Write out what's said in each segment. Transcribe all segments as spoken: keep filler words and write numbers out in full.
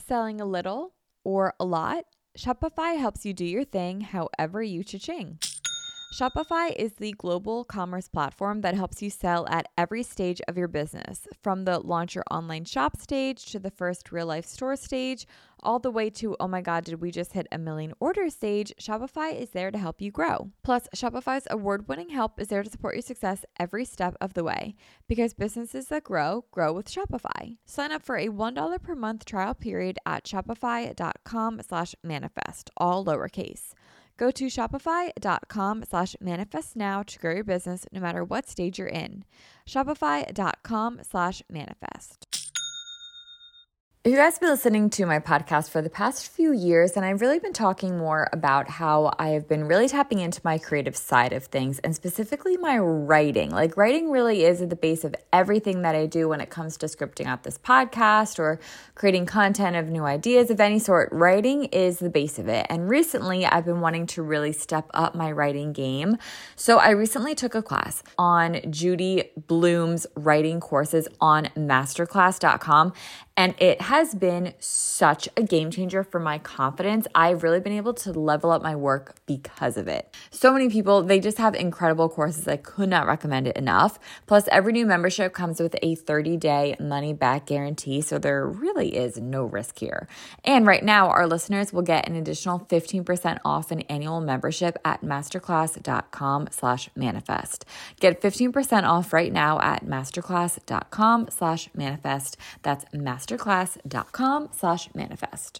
Selling a little or a lot? Shopify helps you do your thing however you cha-ching. Shopify is the global commerce platform that helps you sell at every stage of your business, from the launch your online shop stage to the first real life store stage, all the way to, oh my God, did we just hit a million orders stage? Shopify is there to help you grow. Plus, Shopify's award-winning help is there to support your success every step of the way, because businesses that grow, grow with Shopify. Sign up for a one dollar per month trial period at shopify.com slash manifest, all lowercase. Go to shopify.com slash manifest now to grow your business no matter what stage you're in. Shopify.com slash manifest. You guys have been listening to my podcast for the past few years, and I've really been talking more about how I have been really tapping into my creative side of things, and specifically my writing. Like, writing really is at the base of everything that I do when it comes to scripting out this podcast or creating content of new ideas of any sort. Writing is the base of it. And recently, I've been wanting to really step up my writing game. So I recently took a class on Judy Blume's writing courses on masterclass dot com. And it has been such a game changer for my confidence. I've really been able to level up my work because of it. So many people, they just have incredible courses. I could not recommend it enough. Plus, every new membership comes with a thirty-day money-back guarantee, so there really is no risk here. And right now, our listeners will get an additional fifteen percent off an annual membership at masterclass.com slash manifest. Get fifteen percent off right now at masterclass.com slash manifest. That's masterclass. masterclass.com slash manifest.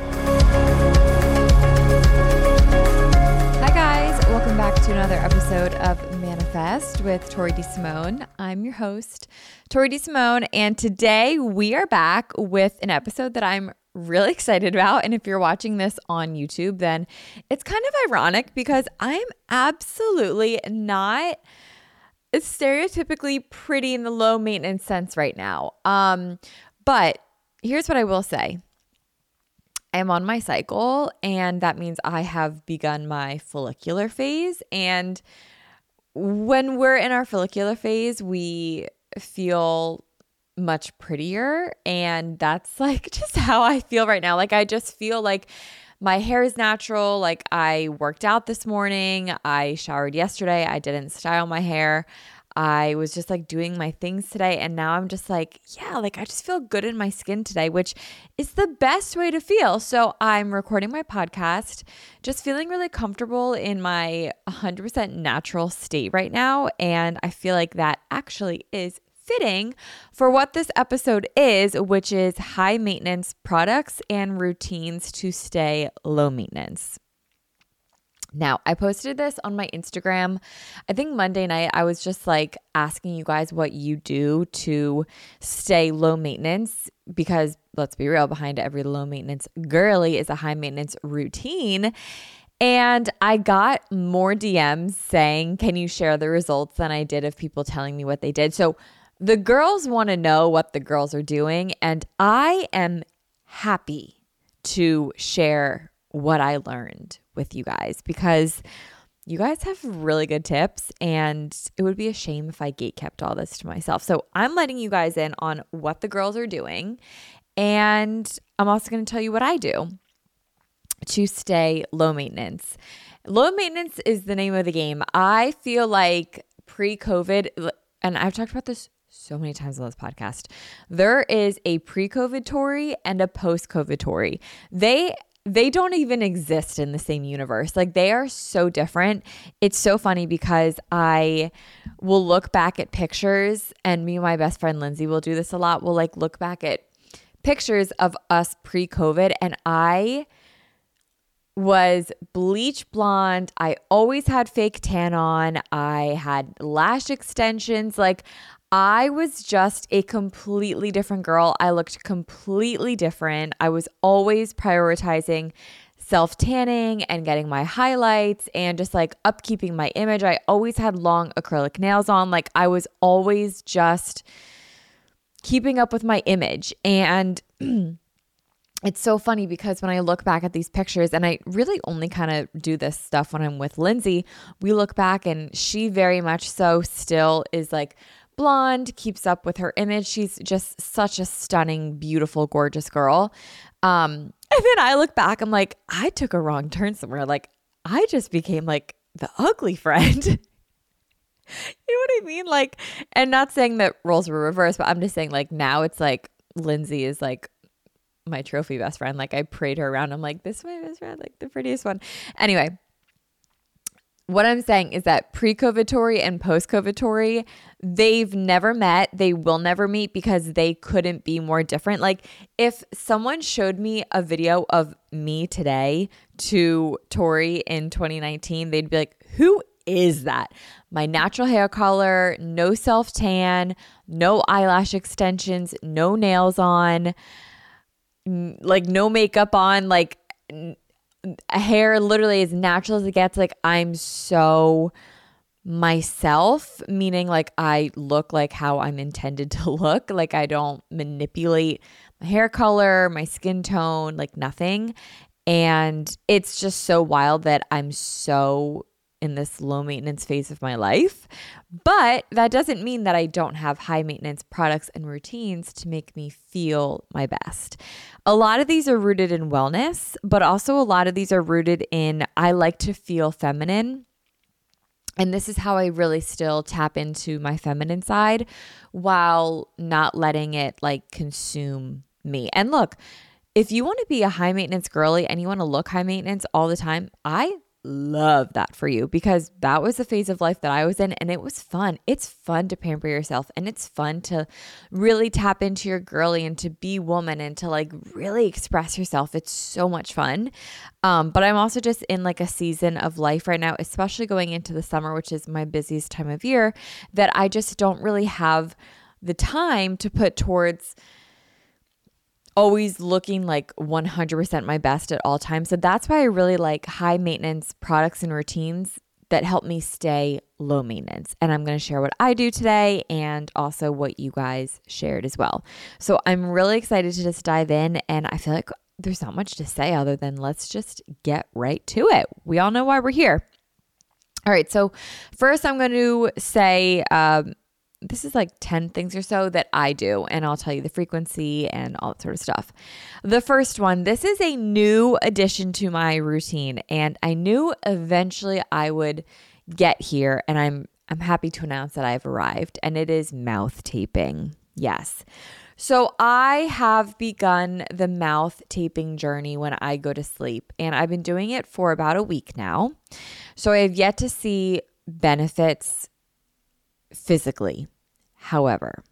Hi guys, welcome back to another episode of Manifest with Tori DeSimone. I'm your host, Tori DeSimone, and today we are back with an episode that I'm really excited about. And if you're watching this on YouTube, then it's kind of ironic because I'm absolutely not stereotypically pretty in the low maintenance sense right now. Um, But here's what I will say. I am on my cycle, and that means I have begun my follicular phase. And when we're in our follicular phase, we feel much prettier. And that's like just how I feel right now. Like, I just feel like my hair is natural. Like, I worked out this morning. I showered yesterday. I didn't style my hair. I was just like doing my things today, and now I'm just like, yeah, like I just feel good in my skin today, which is the best way to feel. So I'm recording my podcast, just feeling really comfortable in my one hundred percent natural state right now. And I feel like that actually is fitting for what this episode is, which is high maintenance products and routines to stay low maintenance. Now, I posted this on my Instagram. I think Monday night, I was just like asking you guys what you do to stay low maintenance, because let's be real, behind every low maintenance girly is a high maintenance routine. And I got more D Ms saying, can you share the results, than I did of people telling me what they did. So the girls want to know what the girls are doing, and I am happy to share what I learned with you guys, because you guys have really good tips, and it would be a shame if I gatekept all this to myself. So I'm letting you guys in on what the girls are doing, and I'm also going to tell you what I do to stay low maintenance. Low maintenance is the name of the game. I feel like pre-COVID, and I've talked about this so many times on this podcast, there is a pre-COVID Tori and a post-COVID Tori. They They don't even exist in the same universe. Like, they are so different. It's so funny because I will look back at pictures, and me and my best friend Lindsay will do this a lot. We'll like look back at pictures of us pre-COVID, and I was bleach blonde. I always had fake tan on. I had lash extensions. Like, I was just a completely different girl. I looked completely different. I was always prioritizing self-tanning and getting my highlights and just like upkeeping my image. I always had long acrylic nails on. Like, I was always just keeping up with my image. And it's so funny because when I look back at these pictures, and I really only kind of do this stuff when I'm with Lindsay, we look back and she very much so still is like blonde, keeps up with her image. She's just such a stunning, beautiful, gorgeous girl. Um, and then I look back, I'm like, I took a wrong turn somewhere. Like I just became like the ugly friend. You know what I mean? Like, and not saying that roles were reversed, but I'm just saying like now it's like Lindsay is like my trophy best friend. Like I parade her around. I'm like, this is my best friend, like the prettiest one. Anyway, what I'm saying is that pre-COVID Tori and post-COVID Tori, they've never met. They will never meet because they couldn't be more different. Like if someone showed me a video of me today to Tori in twenty nineteen, they'd be like, who is that? My natural hair color, no self-tan, no eyelash extensions, no nails on, like no makeup on, like hair literally as natural as it gets. Like I'm so myself, meaning like I look like how I'm intended to look. Like I don't manipulate my hair color, my skin tone, like nothing. And it's just so wild that I'm so in this low maintenance phase of my life. But that doesn't mean that I don't have high maintenance products and routines to make me feel my best. A lot of these are rooted in wellness, but also a lot of these are rooted in I like to feel feminine. And this is how I really still tap into my feminine side while not letting it like consume me. And look, if you want to be a high maintenance girly and you want to look high maintenance all the time, I love that for you because that was the phase of life that I was in and it was fun. It's fun to pamper yourself and it's fun to really tap into your girly and to be woman and to like really express yourself. It's so much fun. Um, but I'm also just in like a season of life right now, especially going into the summer, which is my busiest time of year, that I just don't really have the time to put towards always looking like one hundred percent my best at all times. So that's why I really like high maintenance products and routines that help me stay low maintenance. And I'm going to share what I do today and also what you guys shared as well. So I'm really excited to just dive in, and I feel like there's not much to say other than let's just get right to it. We all know why we're here. All right. So first I'm going to say, um, this is like ten things or so that I do, and I'll tell you the frequency and all that sort of stuff. The first one, this is a new addition to my routine, and I knew eventually I would get here, and I'm I'm happy to announce that I've arrived, and it is mouth taping. Yes. So I have begun the mouth taping journey when I go to sleep, and I've been doing it for about a week now. So I have yet to see benefits physically. However,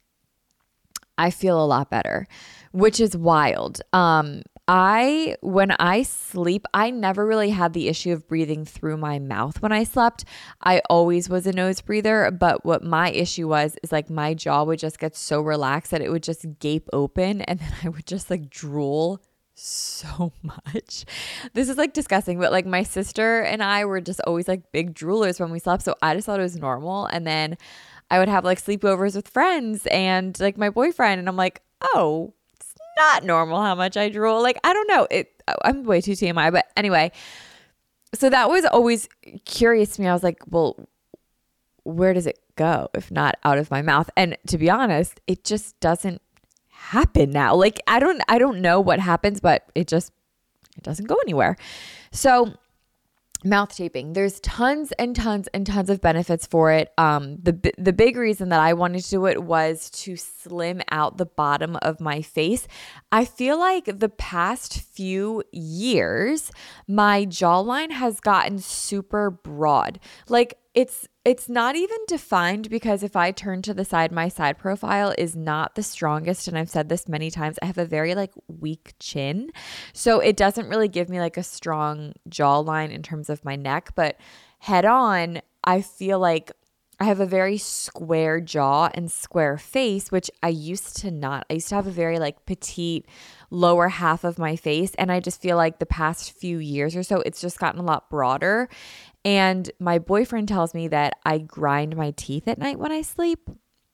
I feel a lot better, which is wild. Um, I, when I sleep, I never really had the issue of breathing through my mouth when I slept. I always was a nose breather, but what my issue was is like my jaw would just get so relaxed that it would just gape open and then I would just like drool so much. This is like disgusting, but like my sister and I were just always like big droolers when we slept. So I just thought it was normal. And then I would have like sleepovers with friends and like my boyfriend. And I'm like, oh, it's not normal how much I drool. Like, I don't know. It. I'm way too T M I. But anyway, so that was always curious to me. I was like, well, where does it go if not out of my mouth? And to be honest, it just doesn't happen now. Like, I don't, I don't know what happens, but it just, it doesn't go anywhere. So mouth taping, there's tons and tons and tons of benefits for it. Um, the, the big reason that I wanted to do it was to slim out the bottom of my face. I feel like the past few years, my jawline has gotten super broad. Like it's, It's not even defined because if I turn to the side, my side profile is not the strongest. And I've said this many times, I have a very like weak chin. So it doesn't really give me like a strong jawline in terms of my neck. But head on, I feel like I have a very square jaw and square face, which I used to not. I used to have a very like petite lower half of my face. And I just feel like the past few years or so, it's just gotten a lot broader. And my boyfriend tells me that I grind my teeth at night when I sleep.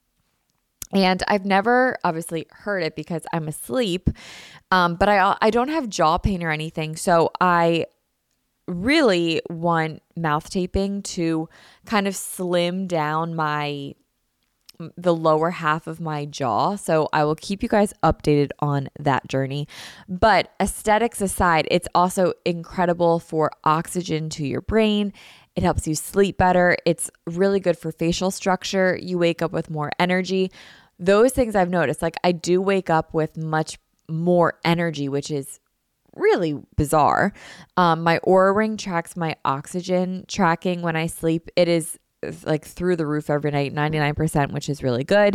And I've never obviously heard it because I'm asleep, um, but I I don't have jaw pain or anything. So I really want mouth taping to kind of slim down my the lower half of my jaw. So I will keep you guys updated on that journey. But aesthetics aside, it's also incredible for oxygen to your brain. It helps you sleep better. It's really good for facial structure. You wake up with more energy. Those things I've noticed, like I do wake up with much more energy, which is really bizarre. Um, my Oura Ring tracks my oxygen tracking when I sleep. It is like through the roof every night, ninety-nine percent, which is really good.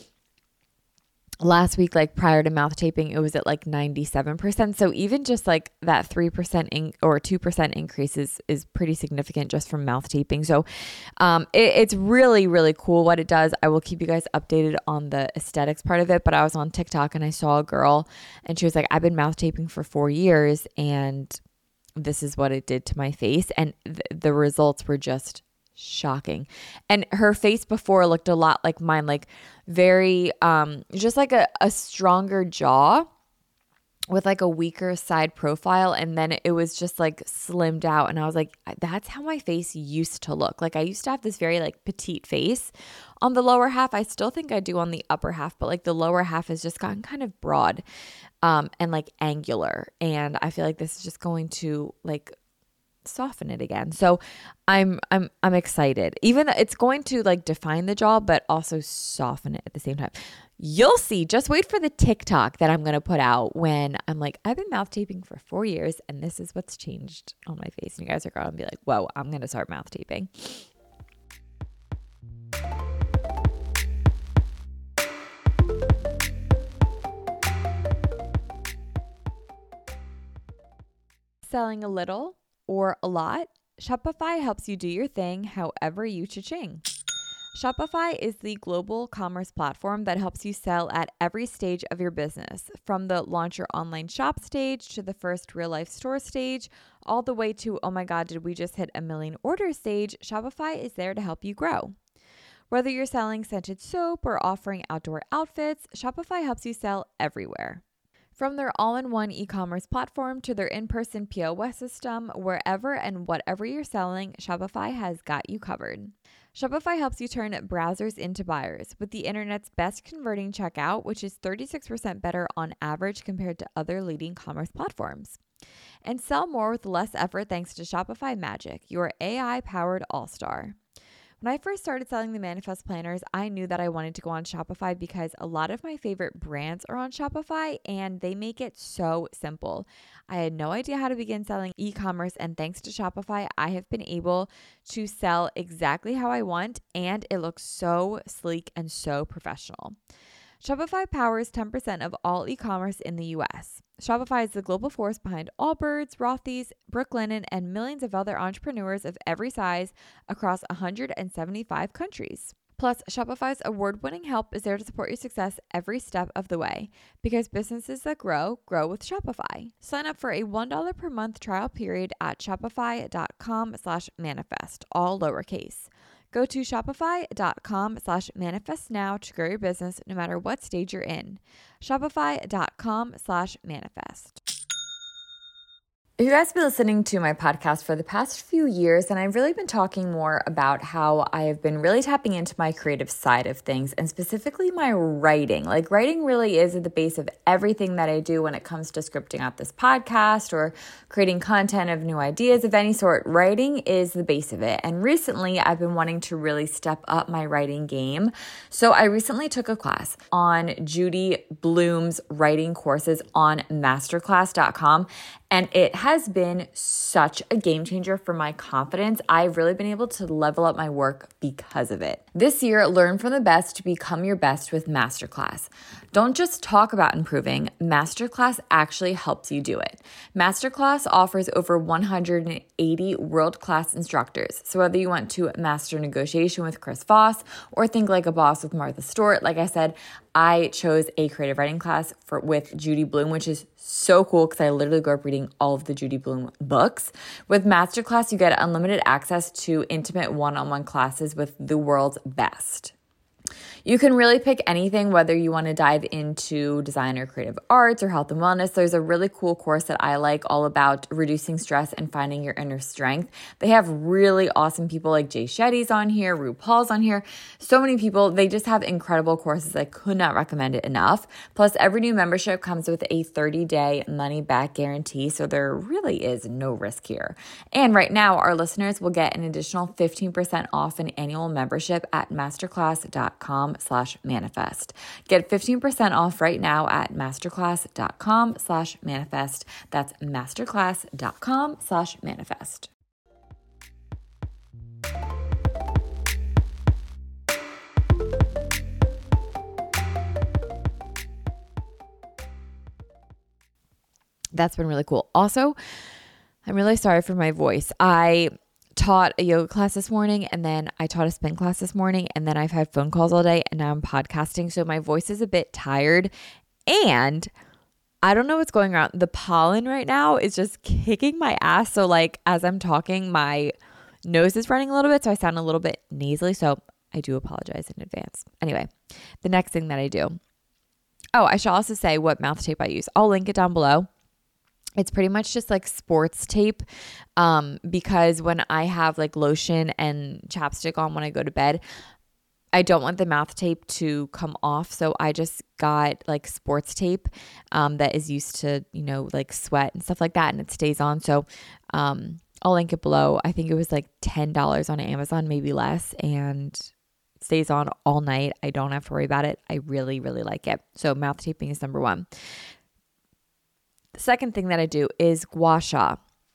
Last week, like prior to mouth taping, it was at like ninety-seven percent. So even just like that three percent in, or two percent increase is, is pretty significant just from mouth taping. So um, it, it's really, really cool what it does. I will keep you guys updated on the aesthetics part of it. But I was on TikTok and I saw a girl and she was like, I've been mouth taping for four years and this is what it did to my face. And th- the results were just shocking. And her face before looked a lot like mine, like very, um, just like a, a stronger jaw with like a weaker side profile. And then it was just like slimmed out. And I was like, that's how my face used to look. Like I used to have this very like petite face on the lower half. I still think I do on the upper half, but like the lower half has just gotten kind of broad, um, and like angular. And I feel like this is just going to like soften it again. So I'm I'm I'm excited. Even though it's going to like define the jaw, but also soften it at the same time. You'll see. Just wait for the TikTok that I'm going to put out when I'm like, I've been mouth taping for four years and this is what's changed on my face. And you guys are going to be like, whoa, I'm going to start mouth taping. Selling a little or a lot, Shopify helps you do your thing however you cha-ching. Shopify is the global commerce platform that helps you sell at every stage of your business, from the launch your online shop stage to the first real life store stage, all the way to, oh my God, did we just hit a million orders stage? Shopify is there to help you grow. Whether you're selling scented soap or offering outdoor outfits, Shopify helps you sell everywhere. From their all-in-one e-commerce platform to their in-person P O S system, wherever and whatever you're selling, Shopify has got you covered. Shopify helps you turn browsers into buyers with the internet's best converting checkout, which is thirty-six percent better on average compared to other leading commerce platforms. And sell more with less effort thanks to Shopify Magic, your A I-powered all-star. When I first started selling the Manifest planners, I knew that I wanted to go on Shopify because a lot of my favorite brands are on Shopify and they make it so simple. I had no idea how to begin selling e-commerce, and thanks to Shopify, I have been able to sell exactly how I want, and it looks so sleek and so professional. Shopify powers ten percent of all e-commerce in the U S. Shopify is the global force behind Allbirds, Rothy's, Brooklinen, and millions of other entrepreneurs of every size across one hundred seventy-five countries. Plus, Shopify's award-winning help is there to support your success every step of the way, because businesses that grow, grow with Shopify. Sign up for a one dollar per month trial period at shopify.com slash manifest, all lowercase. Go to shopify.com slash manifest now to grow your business no matter what stage you're in. Shopify.com slash manifest. You guys have been listening to my podcast for the past few years, and I've really been talking more about how I have been really tapping into my creative side of things, and specifically my writing. Like, writing really is at the base of everything that I do when it comes to scripting out this podcast or creating content of new ideas of any sort. Writing is the base of it. And recently, I've been wanting to really step up my writing game. So I recently took a class on Judy Blume's writing courses on masterclass dot com. And it has been such a game changer for my confidence. I've really been able to level up my work because of it. This year, learn from the best to become your best with Masterclass. Don't just talk about improving. Masterclass actually helps you do it. Masterclass offers over one hundred eighty world-class instructors. So whether you want to master negotiation with Chris Voss or think like a boss with Martha Stewart, like I said, I chose a creative writing class for with Judy Blume, which is so cool because I literally grew up reading all of the Judy Blume books. With Masterclass, you get unlimited access to intimate one-on-one classes with the world's best. You can really pick anything, whether you want to dive into design or creative arts or health and wellness. There's a really cool course that I like all about reducing stress and finding your inner strength. They have really awesome people like Jay Shetty's on here, RuPaul's on here, so many people. They just have incredible courses. I could not recommend it enough. Plus, every new membership comes with a thirty-day money-back guarantee, so there really is no risk here. And right now, our listeners will get an additional fifteen percent off an annual membership at masterclass.com slash manifest. Get fifteen percent off right now at masterclass.com slash manifest. That's masterclass.com slash manifest. That's been really cool. Also, I'm really sorry for my voice. I taught a yoga class this morning, and then I taught a spin class this morning, and then I've had phone calls all day, and now I'm podcasting. So my voice is a bit tired, and I don't know what's going on. The pollen right now is just kicking my ass. So like as I'm talking, my nose is running a little bit, so I sound a little bit nasally. So I do apologize in advance. Anyway, the next thing that I do. Oh, I should also say what mouth tape I use. I'll link it down below. It's pretty much just like sports tape, um, because when I have like lotion and chapstick on when I go to bed, I don't want the mouth tape to come off. So I just got like sports tape um, that is used to, you know, like sweat and stuff like that, and it stays on. So um, I'll link it below. I think it was like ten dollars on Amazon, maybe less, and it stays on all night. I don't have to worry about it. I really, really like it. So mouth taping is number one. The second thing that I do is gua sha.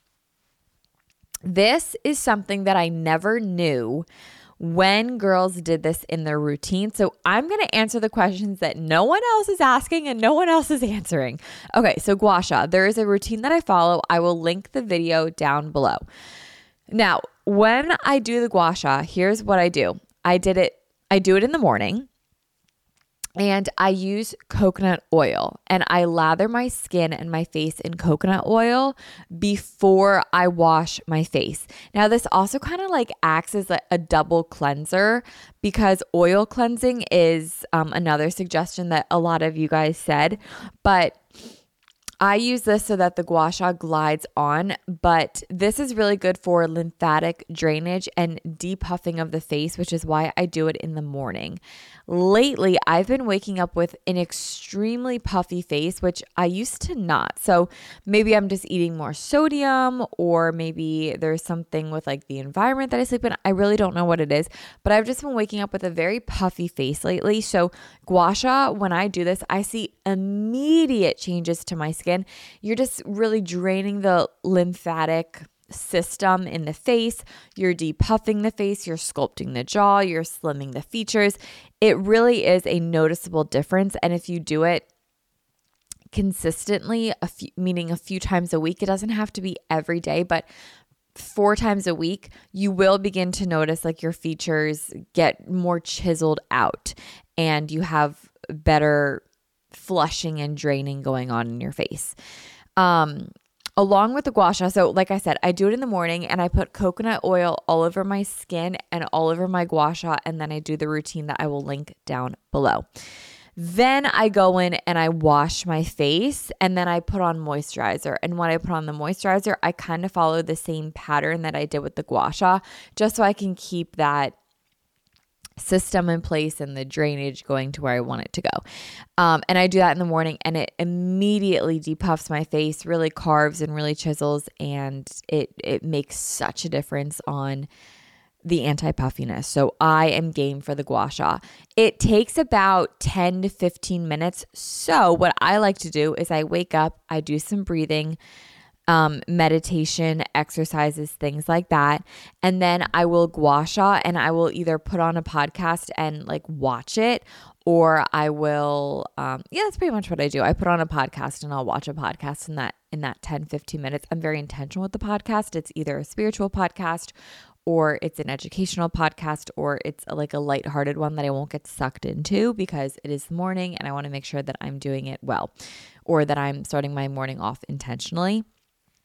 This is something that I never knew when girls did this in their routine. So I'm going to answer the questions that no one else is asking and no one else is answering. Okay, so gua sha. There is a routine that I follow. I will link the video down below. Now, when I do the gua sha, here's what I do. I did it. I do it in the morning. And I use coconut oil, and I lather my skin and my face in coconut oil before I wash my face. Now, this also kind of like acts as a, a double cleanser, because oil cleansing is um, another suggestion that a lot of you guys said, but I use this so that the gua sha glides on, but this is really good for lymphatic drainage and depuffing of the face, which is why I do it in the morning. Lately, I've been waking up with an extremely puffy face, which I used to not. So maybe I'm just eating more sodium, or maybe there's something with like the environment that I sleep in. I really don't know what it is, but I've just been waking up with a very puffy face lately. So gua sha, when I do this, I see immediate changes to my skin. You're just really draining the lymphatic system in the face. You're depuffing the face. You're sculpting the jaw. You're slimming the features. It really is a noticeable difference. And if you do it consistently, a few, meaning a few times a week, it doesn't have to be every day, but four times a week, you will begin to notice like your features get more chiseled out, and you have better flushing and draining going on in your face. Um, along with the gua sha, so like I said, I do it in the morning, and I put coconut oil all over my skin and all over my gua sha, and then I do the routine that I will link down below. Then I go in and I wash my face, and then I put on moisturizer. And when I put on the moisturizer, I kind of follow the same pattern that I did with the gua sha, just so I can keep that system in place and the drainage going to where I want it to go. Um, and I do that in the morning, and it immediately depuffs my face, really carves and really chisels, and it it makes such a difference on the anti-puffiness. So I am game for the gua sha. It takes about ten to fifteen minutes. So what I like to do is I wake up, I do some breathing, Um, meditation, exercises, things like that. And then I will gua sha, and I will either put on a podcast and like watch it, or I will, um, yeah, that's pretty much what I do. I put on a podcast and I'll watch a podcast in that, in that ten, fifteen minutes. I'm very intentional with the podcast. It's either a spiritual podcast, or it's an educational podcast, or it's like a lighthearted one that I won't get sucked into, because it is the morning and I want to make sure that I'm doing it well, or that I'm starting my morning off intentionally.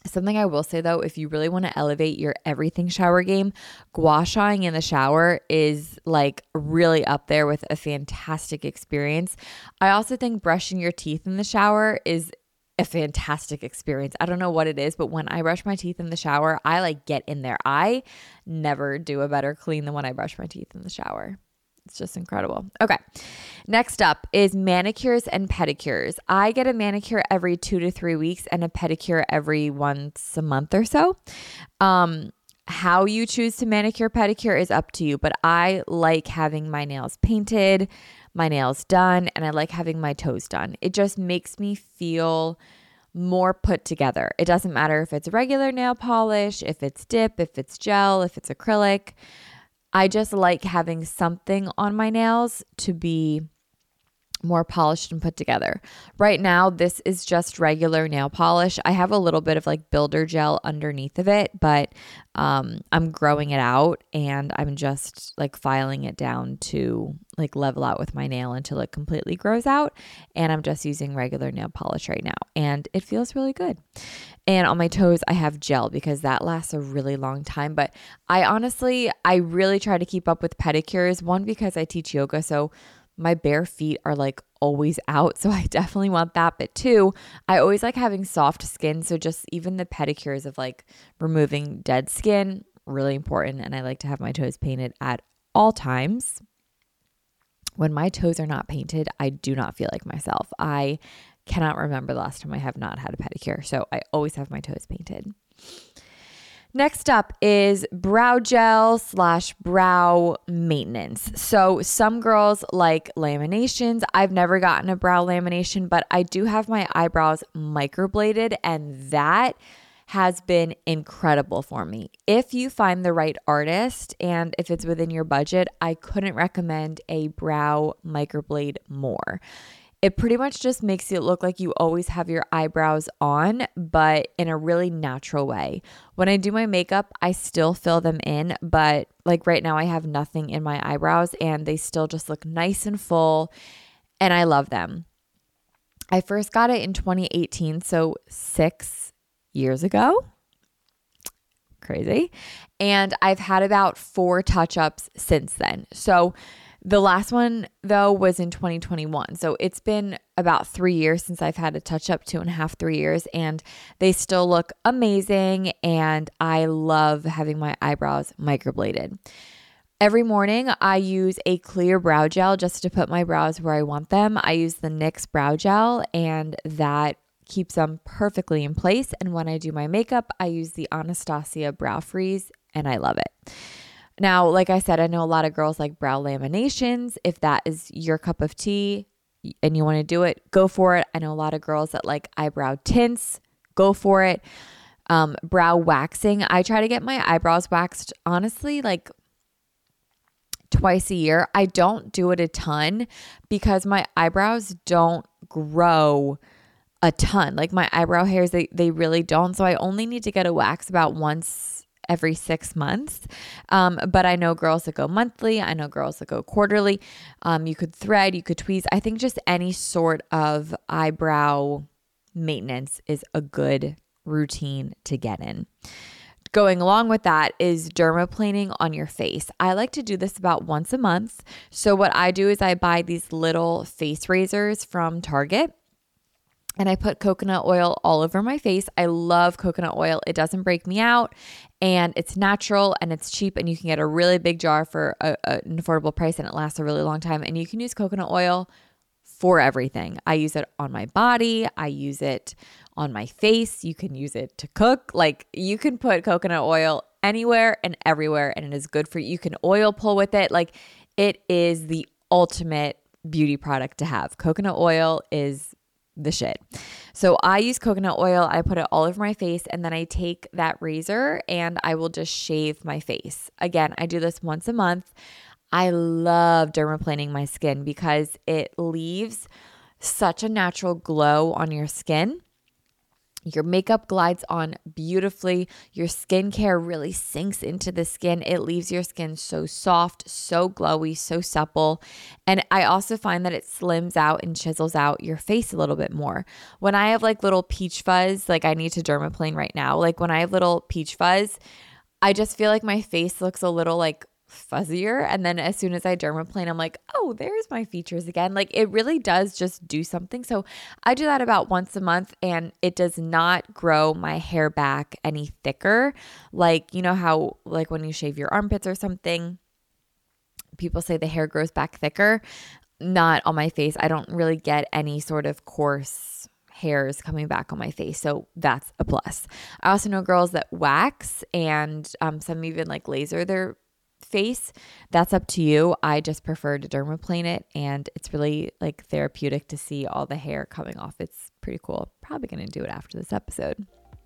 Something I will say though, if you really want to elevate your everything shower game, gua shaing in the shower is like really up there with a fantastic experience. I also think brushing your teeth in the shower is a fantastic experience. I don't know what it is, but when I brush my teeth in the shower, I like get in there. I never do a better clean than when I brush my teeth in the shower. It's just incredible. Okay. Next up is manicures and pedicures. I get a manicure every two to three weeks and a pedicure every once a month or so. Um, how you choose to manicure, pedicure is up to you, but I like having my nails painted, my nails done, and I like having my toes done. It just makes me feel more put together. It doesn't matter if it's regular nail polish, if it's dip, if it's gel, if it's acrylic. I just like having something on my nails to be more polished and put together. Right now, this is just regular nail polish. I have a little bit of like builder gel underneath of it, but um, I'm growing it out and I'm just like filing it down to like level out with my nail until it completely grows out. And I'm just using regular nail polish right now. And it feels really good. And on my toes, I have gel because that lasts a really long time. But I honestly, I really try to keep up with pedicures. One, because I teach yoga, so my bare feet are like always out. So I definitely want that. But two, I always like having soft skin. So just even the pedicures of like removing dead skin, really important. And I like to have my toes painted at all times. When my toes are not painted, I do not feel like myself. I cannot remember the last time I have not had a pedicure. So I always have my toes painted. Next up is brow gel slash brow maintenance. So some girls like laminations. I've never gotten a brow lamination, but I do have my eyebrows microbladed, and that has been incredible for me. If you find the right artist and if it's within your budget, I couldn't recommend a brow microblade more. It pretty much just makes it look like you always have your eyebrows on, but in a really natural way. When I do my makeup, I still fill them in, but like right now I have nothing in my eyebrows and they still just look nice and full, and I love them. I first got it in twenty eighteen, so six years ago. Crazy. And I've had about four touch-ups since then. So the last one, though, was in twenty twenty-one. So it's been about three years since I've had a touch-up, two and a half, three years, and they still look amazing, and I love having my eyebrows microbladed. Every morning, I use a clear brow gel just to put my brows where I want them. I use the N Y X brow gel, and that keeps them perfectly in place. And when I do my makeup, I use the Anastasia Brow Freeze, and I love it. Now, like I said, I know a lot of girls like brow laminations. If that is your cup of tea and you want to do it, go for it. I know a lot of girls that like eyebrow tints. Go for it. Um, brow waxing. I try to get my eyebrows waxed, honestly, like twice a year. I don't do it a ton because my eyebrows don't grow a ton. Like my eyebrow hairs, they, they really don't. So I only need to get a wax about once every six months. Um, but I know girls that go monthly. I know girls that go quarterly. Um, you could thread, you could tweeze. I think just any sort of eyebrow maintenance is a good routine to get in. Going along with that is dermaplaning on your face. I like to do this about once a month. So what I do is I buy these little face razors from Target, and I put coconut oil all over my face. I love coconut oil. It doesn't break me out, and it's natural and it's cheap, and you can get a really big jar for a, a, an affordable price, and it lasts a really long time. And you can use coconut oil for everything. I use it on my body. I use it on my face. You can use it to cook. Like, you can put coconut oil anywhere and everywhere, and it is good for you. You can oil pull with it. Like, it is the ultimate beauty product to have. Coconut oil is the shit. So I use coconut oil. I put it all over my face, and then I take that razor and I will just shave my face. Again, I do this once a month. I love dermaplaning my skin because it leaves such a natural glow on your skin. Your makeup glides on beautifully. Your skincare really sinks into the skin. It leaves your skin so soft, so glowy, so supple. And I also find that it slims out and chisels out your face a little bit more. When I have like little peach fuzz, like I need to dermaplane right now. Like when I have little peach fuzz, I just feel like my face looks a little like fuzzier. And then as soon as I dermaplane, I'm like, oh, there's my features again. Like it really does just do something. So I do that about once a month and it does not grow my hair back any thicker. Like, you know how like when you shave your armpits or something, people say the hair grows back thicker. Not on my face. I don't really get any sort of coarse hairs coming back on my face. So that's a plus. I also know girls that wax and um, some even like laser their face. That's up to you. I just prefer to dermaplane it and it's really like therapeutic to see all the hair coming off. It's pretty cool. Probably going to do it after this episode.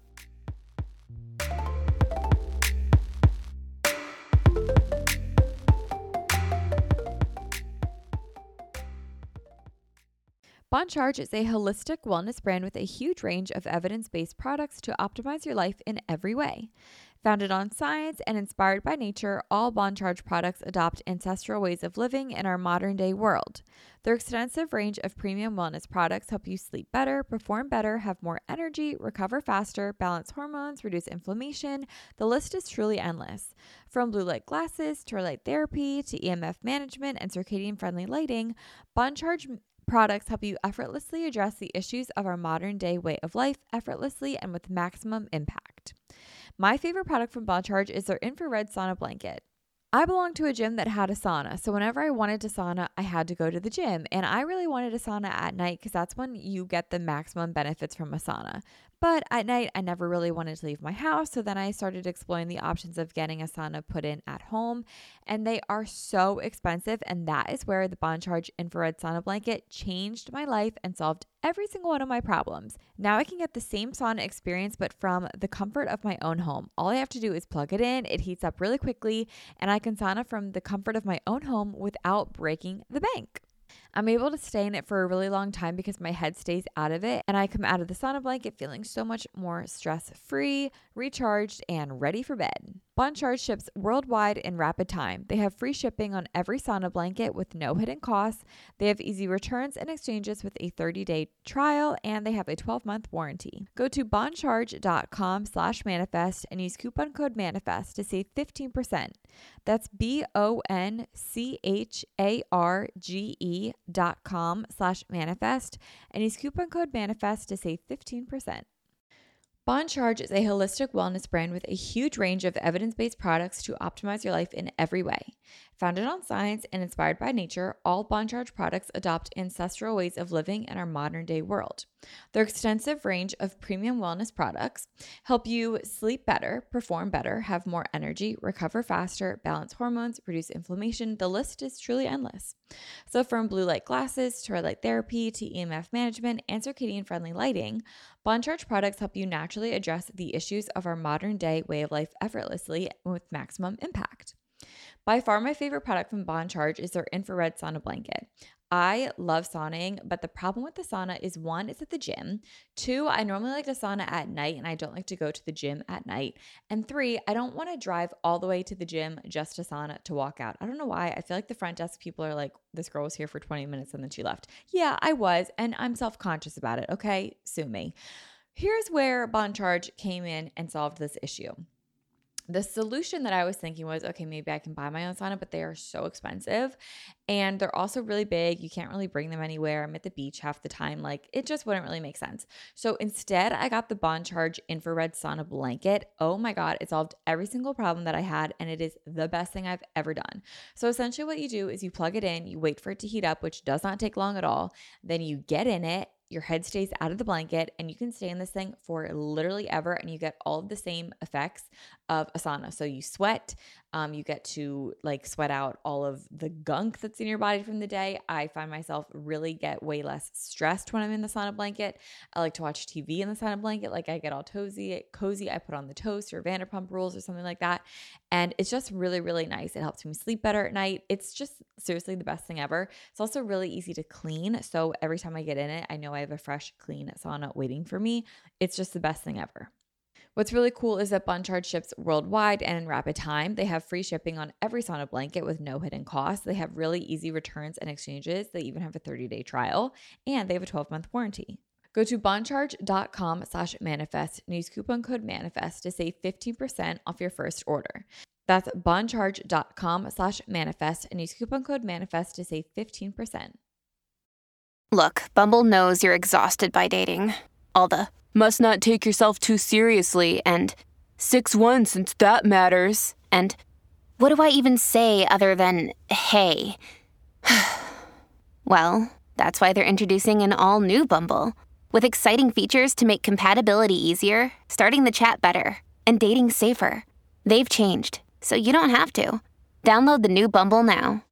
Bon Charge is a holistic wellness brand with a huge range of evidence-based products to optimize your life in every way. Founded on science and inspired by nature, all Bon Charge products adopt ancestral ways of living in our modern-day world. Their extensive range of premium wellness products help you sleep better, perform better, have more energy, recover faster, balance hormones, reduce inflammation. The list is truly endless. From blue light glasses to light therapy to E M F management and circadian-friendly lighting, Bon Charge products help you effortlessly address the issues of our modern day way of life effortlessly and with maximum impact. My favorite product from Bon Charge is their infrared sauna blanket. I belong to a gym that had a sauna, so whenever I wanted to sauna, I had to go to the gym, and I really wanted a sauna at night because that's when you get the maximum benefits from a sauna. But at night, I never really wanted to leave my house, so then I started exploring the options of getting a sauna put in at home, and they are so expensive, and that is where the Bon Charge infrared sauna blanket changed my life and solved every single one of my problems. Now I can get the same sauna experience, but from the comfort of my own home. All I have to do is plug it in, it heats up really quickly, and I can sauna from the comfort of my own home without breaking the bank. I'm able to stay in it for a really long time because my head stays out of it, and I come out of the sauna blanket feeling so much more stress-free, recharged, and ready for bed. Bon Charge ships worldwide in rapid time. They have free shipping on every sauna blanket with no hidden costs. They have easy returns and exchanges with a thirty-day trial, and they have a twelve-month warranty. Go to boncharge.com slash manifest and use coupon code manifest to save fifteen percent. That's B-O-N-C-H-A-R-G-E dot com slash manifest and use coupon code manifest to save fifteen percent. Bon Charge is a holistic wellness brand with a huge range of evidence-based products to optimize your life in every way. Founded on science and inspired by nature, all Bon Charge products adopt ancestral ways of living in our modern-day world. Their extensive range of premium wellness products help you sleep better, perform better, have more energy, recover faster, balance hormones, reduce inflammation. The list is truly endless. So from blue light glasses to red light therapy to E M F management and circadian-friendly lighting, Bon Charge products help you naturally address the issues of our modern day way of life effortlessly with maximum impact. By far, my favorite product from Bon Charge is their infrared sauna blanket. I love sauning, but the problem with the sauna is one, it's at the gym. Two, I normally like to sauna at night and I don't like to go to the gym at night. And three, I don't want to drive all the way to the gym just to sauna to walk out. I don't know why. I feel like the front desk people are like, this girl was here for twenty minutes and then she left. Yeah, I was, and I'm self-conscious about it. Okay, sue me. Here's where Bon Charge came in and solved this issue. The solution that I was thinking was, okay, maybe I can buy my own sauna, but they are so expensive and they're also really big. You can't really bring them anywhere. I'm at the beach half the time. Like it just wouldn't really make sense. So instead I got the Bon Charge infrared sauna blanket. Oh my God, it solved every single problem that I had and it is the best thing I've ever done. So essentially what you do is you plug it in, you wait for it to heat up, which does not take long at all. Then you get in it. Your head stays out of the blanket and you can stay in this thing for literally ever and you get all of the same effects of a sauna. So you sweat, Um, you get to like sweat out all of the gunk that's in your body from the day. I find myself really get way less stressed when I'm in the sauna blanket. I like to watch T V in the sauna blanket. Like I get all cozy, cozy. I put on the toast or Vanderpump Rules or something like that. And it's just really, really nice. It helps me sleep better at night. It's just seriously the best thing ever. It's also really easy to clean. So every time I get in it, I know I have a fresh, clean sauna waiting for me. It's just the best thing ever. What's really cool is that BunCharge ships worldwide and in rapid time. They have free shipping on every sauna blanket with no hidden costs. They have really easy returns and exchanges. They even have a thirty-day trial, and they have a twelve-month warranty. Go to buncharge.com slash manifest and use coupon code manifest to save fifteen percent off your first order. That's buncharge.com slash manifest and use coupon code manifest to save fifteen percent. Look, Bumble knows you're exhausted by dating. All the must not take yourself too seriously and six one since that matters. And what do I even say other than hey? Well, that's why they're introducing an all-new Bumble with exciting features to make compatibility easier, starting the chat better, and dating safer. They've changed, so you don't have to. Download the new Bumble now.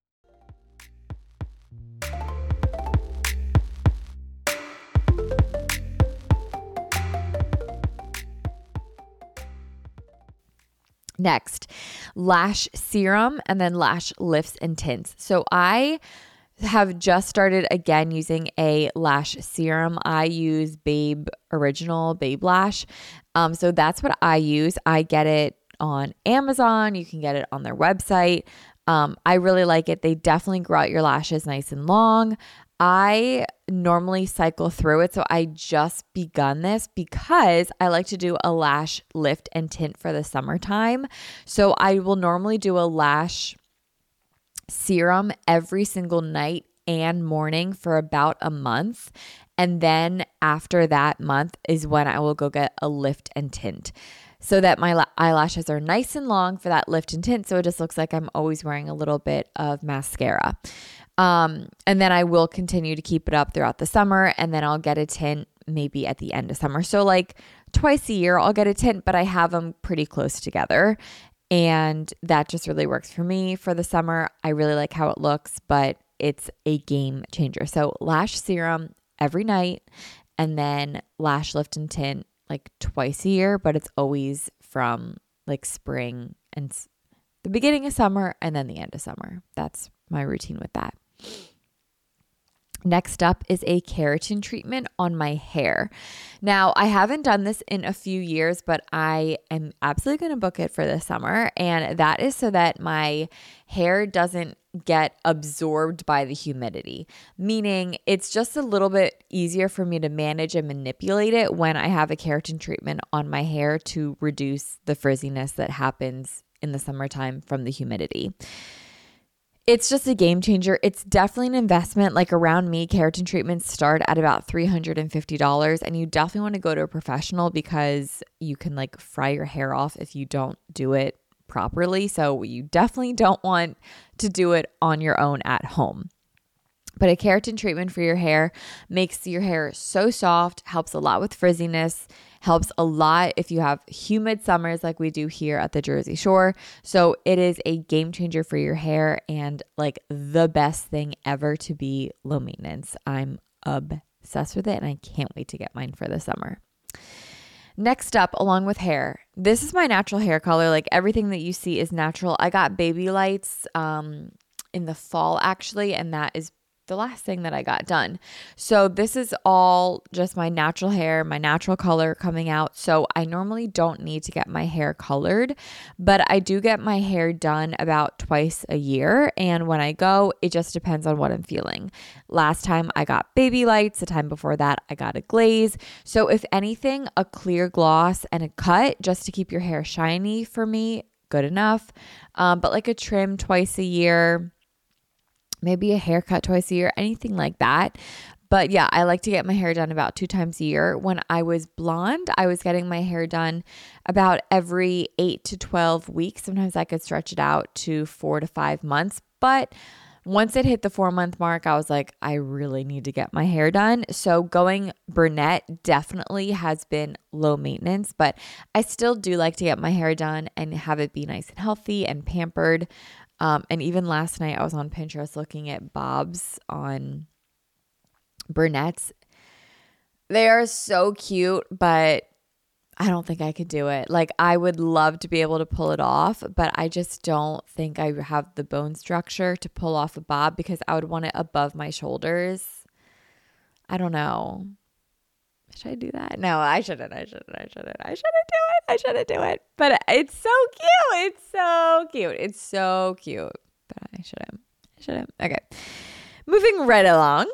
Next, lash serum and then lash lifts and tints. So I have just started again using a lash serum. I use Babe Original Babe Lash. Um, so that's what I use. I get it on Amazon. You can get it on their website. Um, I really like it. They definitely grow out your lashes nice and long. I normally cycle through it, so I just begun this because I like to do a lash lift and tint for the summertime. So I will normally do a lash serum every single night and morning for about a month. And then after that month is when I will go get a lift and tint so that my eyelashes are nice and long for that lift and tint. So it just looks like I'm always wearing a little bit of mascara. Um, and then I will continue to keep it up throughout the summer, and then I'll get a tint maybe at the end of summer. So like twice a year I'll get a tint, but I have them pretty close together. And that just really works for me for the summer. I really like how it looks, but it's a game changer. So lash serum every night, and then lash lift and tint like twice a year, but it's always from like spring and the beginning of summer and then the end of summer. That's my routine with that. Next up is a keratin treatment on my hair. Now, I haven't done this in a few years, but I am absolutely going to book it for this summer. And that is so that my hair doesn't get absorbed by the humidity, meaning it's just a little bit easier for me to manage and manipulate it when I have a keratin treatment on my hair to reduce the frizziness that happens in the summertime from the humidity. It's just a game changer. It's definitely an investment. Like around me, keratin treatments start at about three hundred fifty dollars, and you definitely want to go to a professional because you can like fry your hair off if you don't do it properly. So you definitely don't want to do it on your own at home. But a keratin treatment for your hair makes your hair so soft, helps a lot with frizziness, helps a lot if you have humid summers like we do here at the Jersey Shore. So it is a game changer for your hair and like the best thing ever to be low maintenance. I'm obsessed with it and I can't wait to get mine for the summer. Next up, along with hair, this is my natural hair color. Like everything that you see is natural. I got baby lights um, in the fall actually, and that is the last thing that I got done. So this is all just my natural hair, my natural color coming out. So I normally don't need to get my hair colored, but I do get my hair done about twice a year. And when I go, it just depends on what I'm feeling. Last time I got baby lights, the time before that I got a glaze. So if anything, a clear gloss and a cut just to keep your hair shiny for me, good enough. Um, but like a trim twice a year, maybe a haircut twice a year, anything like that. But yeah, I like to get my hair done about two times a year. When I was blonde, I was getting my hair done about every eight to twelve weeks. Sometimes I could stretch it out to four to five months. But once it hit the four month mark, I was like, I really need to get my hair done. So going brunette definitely has been low maintenance, but I still do like to get my hair done and have it be nice and healthy and pampered. Um, and even last night I was on Pinterest looking at bobs on brunettes. They are so cute, but I don't think I could do it. Like, I would love to be able to pull it off, but I just don't think I have the bone structure to pull off a bob because I would want it above my shoulders. I don't know. Should I do that? No, I shouldn't. I shouldn't. I shouldn't. I shouldn't do it. I shouldn't do it. But it's so cute. It's so cute. It's so cute. But I shouldn't. I shouldn't. Okay. Moving right along.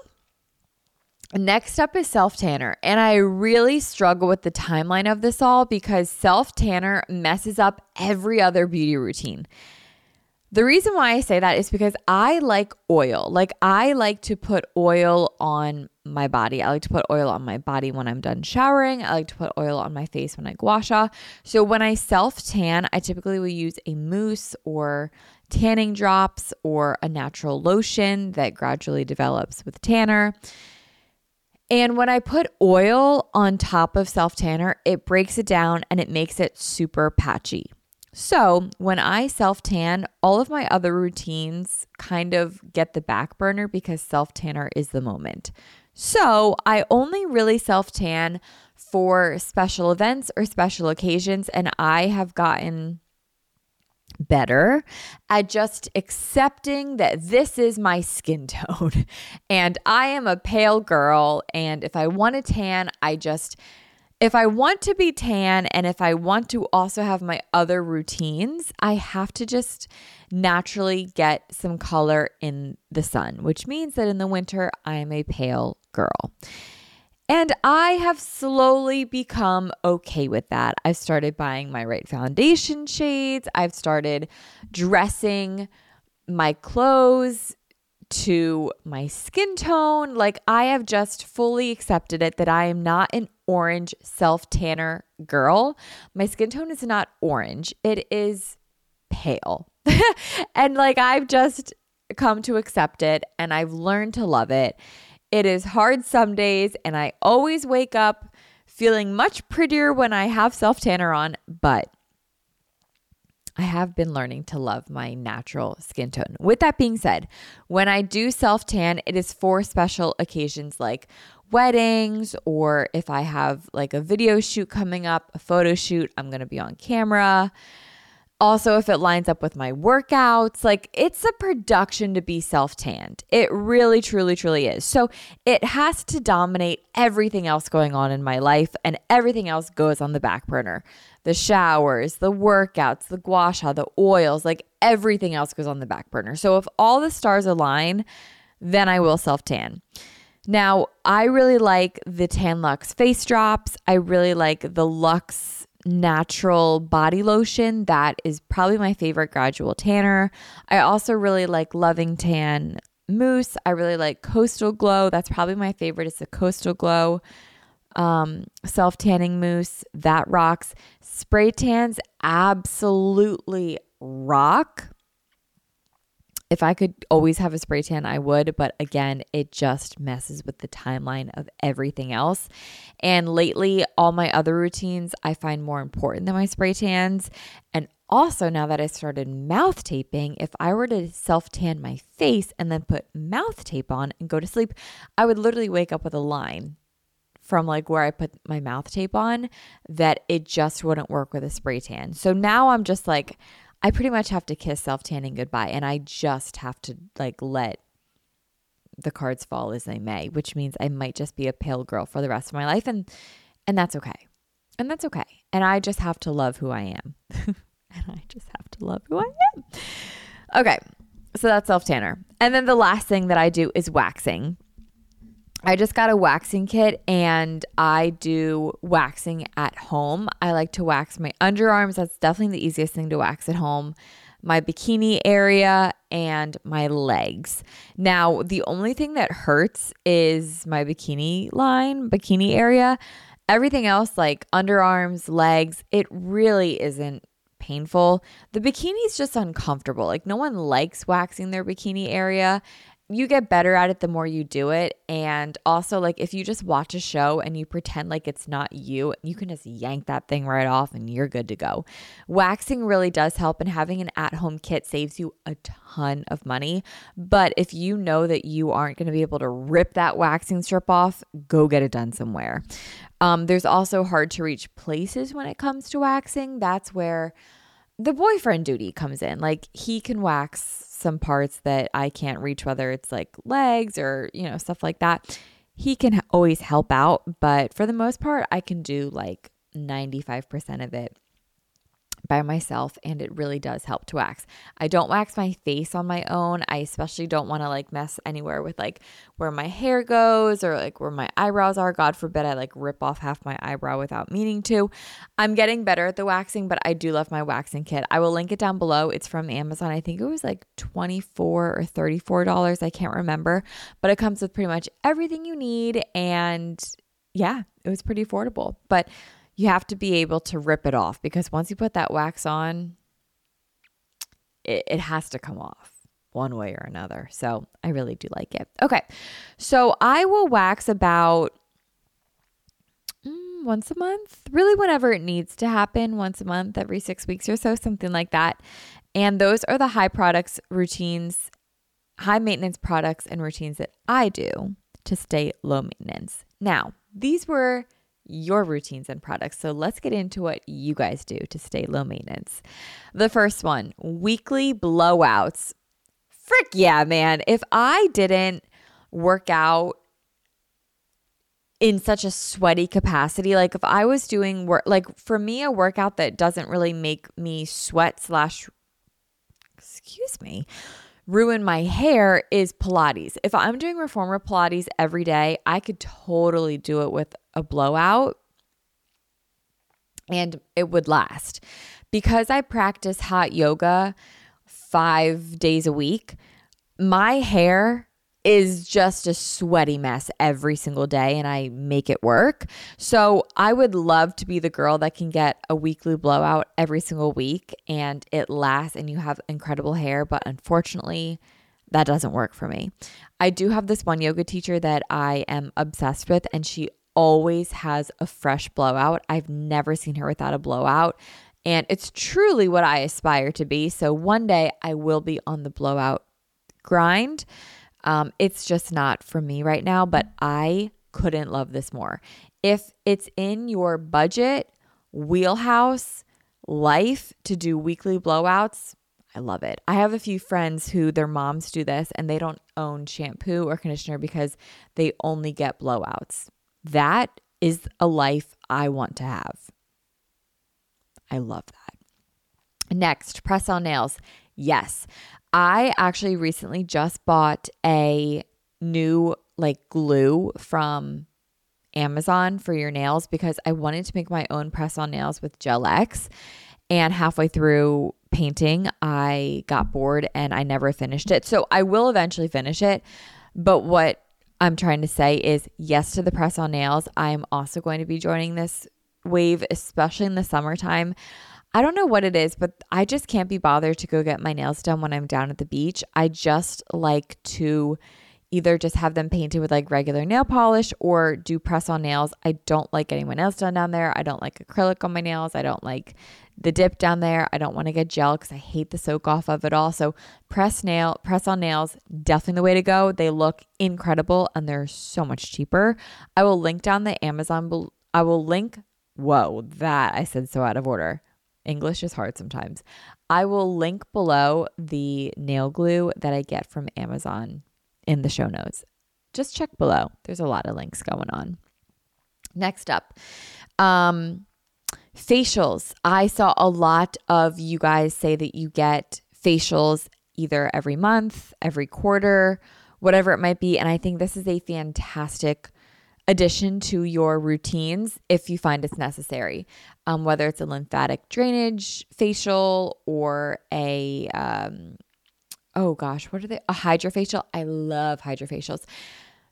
Next up is self-tanner, and I really struggle with the timeline of this all because self-tanner messes up every other beauty routine. The reason why I say that is because I like oil. Like, I like to put oil on my body. I like to put oil on my body when I'm done showering. I like to put oil on my face when I gua sha. So when I self-tan, I typically will use a mousse or tanning drops or a natural lotion that gradually develops with tanner. And when I put oil on top of self-tanner, it breaks it down and it makes it super patchy. So when I self-tan, all of my other routines kind of get the back burner because self-tanner is the moment. So I only really self-tan for special events or special occasions, and I have gotten better at just accepting that this is my skin tone and I am a pale girl, and if I want to tan, I just if I want to be tan and if I want to also have my other routines, I have to just naturally get some color in the sun, which means that in the winter I am a pale girl. And I have slowly become okay with that. I've started buying my right foundation shades. I've started dressing my clothes to my skin tone. Like, I have just fully accepted it that I am not an orange self-tanner girl. My skin tone is not orange. It is pale. And like, I've just come to accept it and I've learned to love it. It is hard some days, and I always wake up feeling much prettier when I have self-tanner on, but I have been learning to love my natural skin tone. With that being said, when I do self-tan, it is for special occasions like weddings, or if I have like a video shoot coming up, a photo shoot, I'm going to be on camera. Also, if it lines up with my workouts, like, it's a production to be self-tanned. It really, truly, truly is. So it has to dominate everything else going on in my life, and everything else goes on the back burner. The showers, the workouts, the gua sha, the oils, like everything else goes on the back burner. So if all the stars align, then I will self-tan. Now, I really like the Tan Luxe face drops. I really like the Luxe natural body lotion. That is probably my favorite gradual tanner. I also really like Loving Tan mousse. I really like Coastal Glow. That's probably my favorite. It's the Coastal Glow um, self-tanning mousse. That rocks. Spray tans absolutely rock. If I could always have a spray tan, I would. But again, it just messes with the timeline of everything else. And lately, all my other routines I find more important than my spray tans. And also, now that I started mouth taping, if I were to self-tan my face and then put mouth tape on and go to sleep, I would literally wake up with a line from like where I put my mouth tape on that it just wouldn't work with a spray tan. So now I'm just like, I pretty much have to kiss self-tanning goodbye, and I just have to like let the cards fall as they may, which means I might just be a pale girl for the rest of my life, and and that's okay. And that's okay. And I just have to love who I am. And I just have to love who I am. Okay, so that's self-tanner. And then the last thing that I do is waxing. I just got a waxing kit, and I do waxing at home. I like to wax my underarms. That's definitely the easiest thing to wax at home. My bikini area and my legs. Now, the only thing that hurts is my bikini line, bikini area. Everything else, like underarms, legs, it really isn't painful. The bikini is just uncomfortable. Like no one likes waxing their bikini area. You get better at it the more you do it. And also, like, if you just watch a show and you pretend like it's not you, you can just yank that thing right off and you're good to go. Waxing really does help, and having an at-home kit saves you a ton of money. But if you know that you aren't going to be able to rip that waxing strip off, go get it done somewhere. Um, there's also hard to reach places when it comes to waxing. That's where the boyfriend duty comes in. Like, he can wax some parts that I can't reach, whether it's like legs or, you know, stuff like that. He can always help out, but for the most part, I can do like ninety-five percent of it by myself, and it really does help to wax. I don't wax my face on my own. I especially don't want to like mess anywhere with like where my hair goes or like where my eyebrows are. God forbid I like rip off half my eyebrow without meaning to. I'm getting better at the waxing, but I do love my waxing kit. I will link it down below. It's from Amazon. I think it was like twenty-four dollars or thirty-four dollars. I can't remember, but it comes with pretty much everything you need. And yeah, it was pretty affordable, but you have to be able to rip it off, because once you put that wax on, it, it has to come off one way or another. So I really do like it. Okay. So I will wax about mm, once a month, really whenever it needs to happen, once a month, every six weeks or so, something like that. And those are the high products routines, high maintenance products and routines that I do to stay low maintenance. Now, these were your routines and products. So let's get into what you guys do to stay low maintenance. The first one, weekly blowouts. Frick yeah, man. If I didn't work out in such a sweaty capacity, like if I was doing work, like for me, a workout that doesn't really make me sweat slash, excuse me, ruin my hair is Pilates. If I'm doing reformer Pilates every day, I could totally do it with a blowout and it would last. Because I practice hot yoga five days a week, my hair is just a sweaty mess every single day and I make it work. So I would love to be the girl that can get a weekly blowout every single week and it lasts and you have incredible hair. But unfortunately, that doesn't work for me. I do have this one yoga teacher that I am obsessed with, and she always has a fresh blowout. I've never seen her without a blowout. And it's truly what I aspire to be. So one day I will be on the blowout grind. Um, it's just not for me right now, but I couldn't love this more. If it's in your budget, wheelhouse, life to do weekly blowouts, I love it. I have a few friends who their moms do this and they don't own shampoo or conditioner because they only get blowouts. That is a life I want to have. I love that. Next, press on nails. Yes. I actually recently just bought a new like glue from Amazon for your nails because I wanted to make my own press on nails with Gel X. And halfway through painting, I got bored and I never finished it. So I will eventually finish it. But what I'm trying to say is yes to the press on nails. I'm also going to be joining this wave, especially in the summertime. I don't know what it is, but I just can't be bothered to go get my nails done when I'm down at the beach. I just like to either just have them painted with like regular nail polish or do press on nails. I don't like getting my nails done down there. I don't like acrylic on my nails. I don't like the dip down there. I don't want to get gel because I hate the soak off of it all. So press nail, press on nails, definitely the way to go. They look incredible and they're so much cheaper. I will link down the Amazon. Be- I will link. Whoa, that I said so out of order. English is hard sometimes. I will link below the nail glue that I get from Amazon in the show notes. Just check below. There's a lot of links going on. Next up, um, facials. I saw a lot of you guys say that you get facials either every month, every quarter, whatever it might be. And I think this is a fantastic addition to your routines if you find it's necessary, um, whether it's a lymphatic drainage facial or a, um, oh gosh, what are they? A hydrofacial. I love hydrofacials.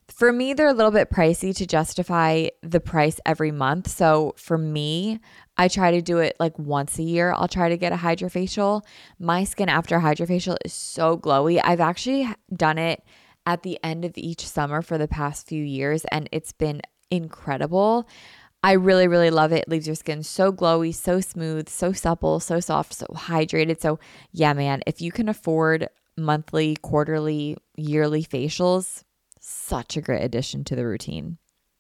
For me, they're a little bit pricey to justify the price every month. So for me, I try to do it like once a year. I'll try to get a hydrofacial. My skin after a hydrofacial is so glowy. I've actually done it at the end of each summer for the past few years, and it's been incredible. I really, really love it. It leaves your skin so glowy, so smooth, so supple, so soft, so hydrated. So yeah, man, if you can afford monthly, quarterly, yearly facials, such a great addition to the routine.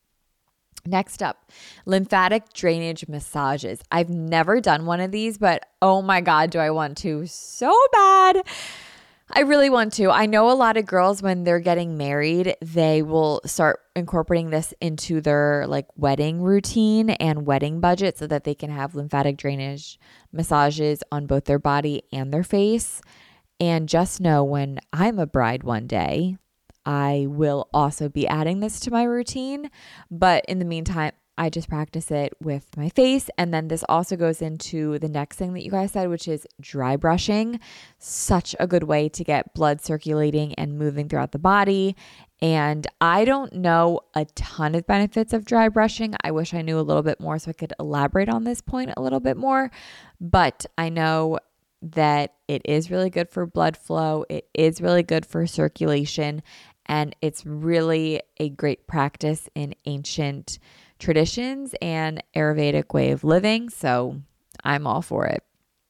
Next up, lymphatic drainage massages. I've never done one of these, but oh my God, do I want to so bad. I really want to. I know a lot of girls, when they're getting married, they will start incorporating this into their like wedding routine and wedding budget so that they can have lymphatic drainage massages on both their body and their face. And just know, when I'm a bride one day, I will also be adding this to my routine. But in the meantime, I just practice it with my face. And then this also goes into the next thing that you guys said, which is dry brushing. Such a good way to get blood circulating and moving throughout the body. And I don't know a ton of benefits of dry brushing. I wish I knew a little bit more so I could elaborate on this point a little bit more. But I know that it is really good for blood flow. It is really good for circulation. And it's really a great practice in ancient traditions and Ayurvedic way of living. So I'm all for it.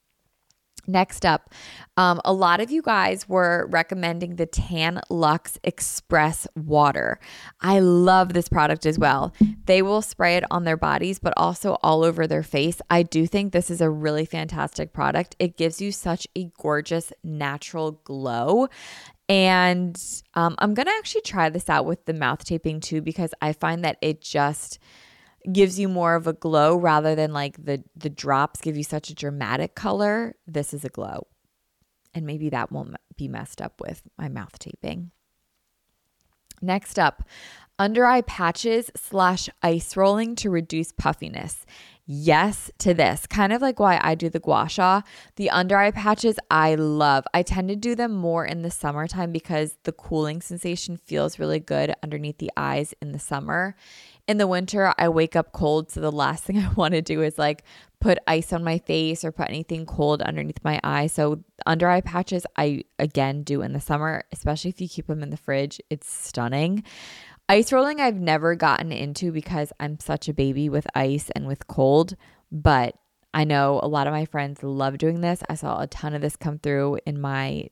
Next up, um, a lot of you guys were recommending the Tan Luxe Express Water. I love this product as well. They will spray it on their bodies, but also all over their face. I do think this is a really fantastic product. It gives you such a gorgeous natural glow. And um, I'm going to actually try this out with the mouth taping too, because I find that it just gives you more of a glow rather than like the, the drops give you such a dramatic color. This is a glow. And maybe that won't be messed up with my mouth taping. Next up, under eye patches slash ice rolling to reduce puffiness. Yes to this. Kind of like why I do the gua sha. The under eye patches I love. I tend to do them more in the summertime because the cooling sensation feels really good underneath the eyes in the summer. In the winter, I wake up cold, so the last thing I want to do is like put ice on my face or put anything cold underneath my eye. So under eye patches, I again do in the summer, especially if you keep them in the fridge. It's stunning. Ice rolling I've never gotten into because I'm such a baby with ice and with cold, but I know a lot of my friends love doing this. I saw a ton of this come through in my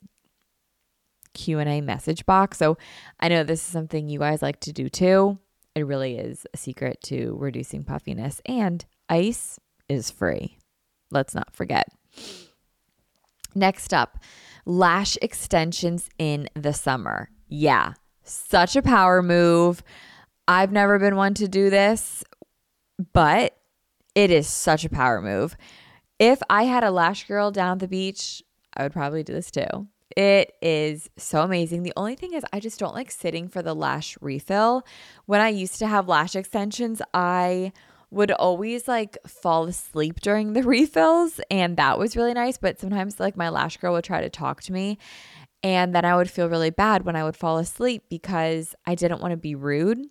Q and A message box. So I know this is something you guys like to do too. It really is a secret to reducing puffiness, and ice is free. Let's not forget. Next up, lash extensions in the summer. Yeah, such a power move. I've never been one to do this, but it is such a power move. If I had a lash girl down at the beach, I would probably do this too. It is so amazing. The only thing is I just don't like sitting for the lash refill. When I used to have lash extensions, I would always like fall asleep during the refills, and that was really nice. But sometimes like my lash girl would try to talk to me, and then I would feel really bad when I would fall asleep because I didn't want to be rude.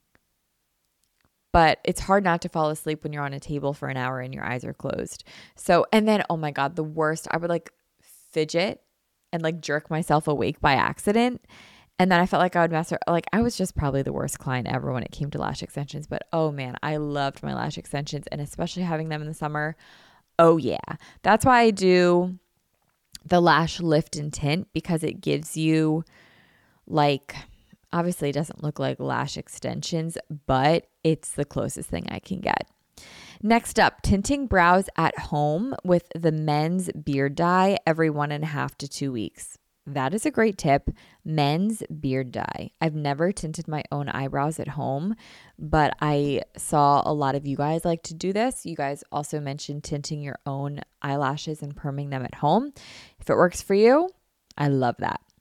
But it's hard not to fall asleep when you're on a table for an hour and your eyes are closed. So, and then, oh my God, the worst, I would like fidget and like jerk myself awake by accident. And then I felt like I would mess her. Like I was just probably the worst client ever when it came to lash extensions. But oh man, I loved my lash extensions, and especially having them in the summer. Oh yeah. That's why I do the lash lift and tint, because it gives you like, obviously it doesn't look like lash extensions, but it's the closest thing I can get. Next up, tinting brows at home with the men's beard dye every one and a half to two weeks. That is a great tip. Men's beard dye. I've never tinted my own eyebrows at home, but I saw a lot of you guys like to do this. You guys also mentioned tinting your own eyelashes and perming them at home. If it works for you, I love that.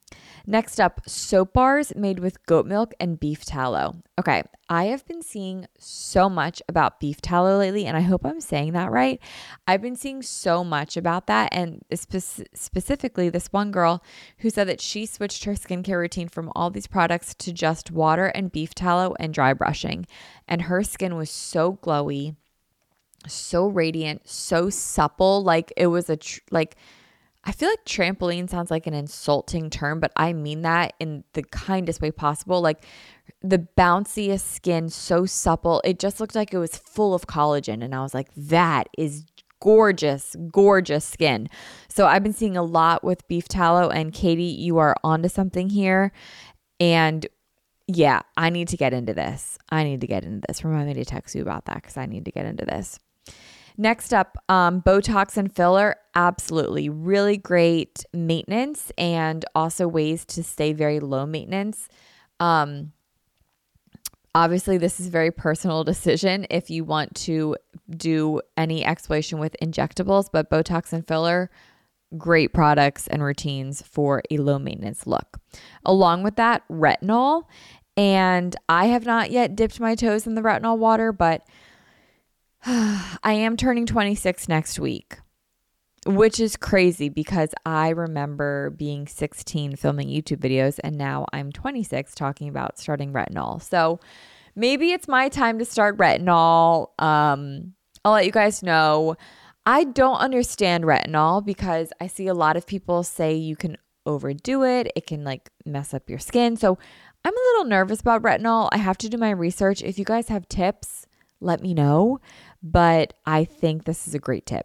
Next up, soap bars made with goat milk and beef tallow. Okay, I have been seeing so much about beef tallow lately, and I hope I'm saying that right. I've been seeing so much about that, and spe- specifically this one girl who said that she switched her skincare routine from all these products to just water and beef tallow and dry brushing, and her skin was so glowy, so radiant, so supple, like it was a tr- like I feel like trampoline sounds like an insulting term, but I mean that in the kindest way possible. Like the bounciest skin, so supple. It just looked like it was full of collagen. And I was like, that is gorgeous, gorgeous skin. So I've been seeing a lot with beef tallow, and Katie, you are onto something here. And yeah, I need to get into this. I need to get into this. Remind me to text you about that because I need to get into this. Next up, um, Botox and filler. Absolutely. Really great maintenance and also ways to stay very low maintenance. Um, obviously, this is a very personal decision if you want to do any exfoliation with injectables, but Botox and filler, great products and routines for a low maintenance look. Along with that, retinol. And I have not yet dipped my toes in the retinol water, but I am turning twenty-six next week, which is crazy because I remember being sixteen filming YouTube videos, and now I'm twenty-six talking about starting retinol. So maybe it's my time to start retinol. Um, I'll let you guys know. I don't understand retinol because I see a lot of people say you can overdo it. It can like mess up your skin. So I'm a little nervous about retinol. I have to do my research. If you guys have tips, let me know. But I think this is a great tip.